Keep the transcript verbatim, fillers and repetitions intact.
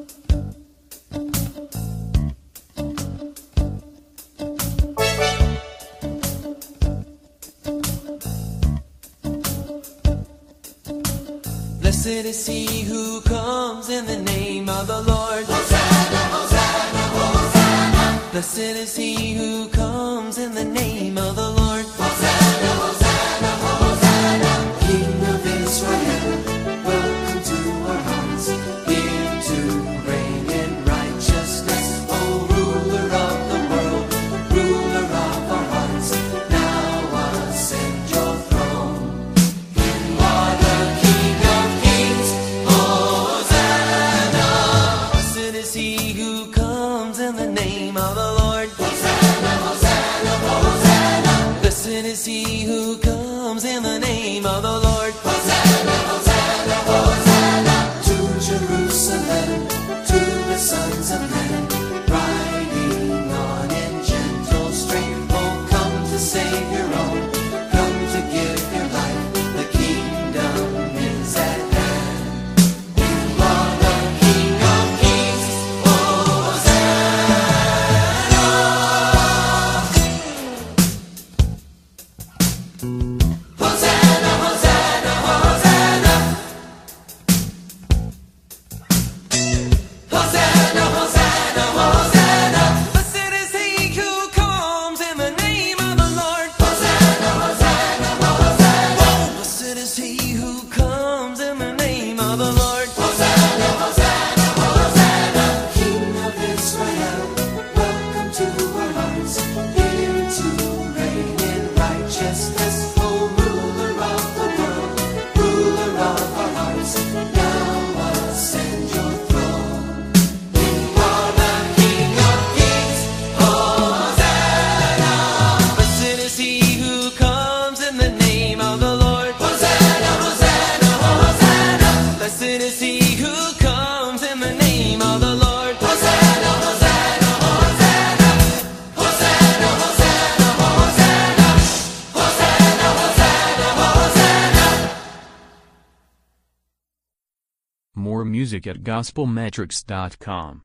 Blessed is he who comes in the name of the Lord. Hosanna, Hosanna, Hosanna. Blessed is he who comes in the name of the Lord. Hosanna, Hosanna, Hosanna. King of Israel, welcome to our hearts. Here to reign in righteousness. O ruler of the world, ruler of our hearts. Now ascend your throne. You are the King of kings. Hosanna. Blessed is he who comes in the name of the Lord. Hosanna, Hosanna, Hosanna. Blessed is he who comes in the name of the Lord. Hosanna, Hosanna, Hosanna. To Jerusalem, to the sons of men, riding on in gentle strength. Oh, come to save your own, come to give your life. The kingdom is at hand. You are the King of kings. Hosanna. Hosanna, Hosanna, Hosanna. Hosanna, Hosanna, Hosanna. Blessed is he who comes in the name of the Lord. Hosanna, Hosanna, Hosanna. Blessed is he who comes in the name of the Lord. Hosanna, Hosanna, Hosanna. King of Israel, welcome to our hearts. Here to reign in righteousness. O ruler of the world, ruler of our hearts. Now ascend your throne. You are the King of kings. Hosanna. Blessed is he who comes in the name of the Lord. Hosanna, Hosanna, Hosanna. Blessed is he who comes in the name of the Lord. Hosanna, Hosanna, Hosanna. Hosanna, Hosanna, Hosanna. Hosanna, Hosanna, Hosanna. More music at gospel metrics dot com.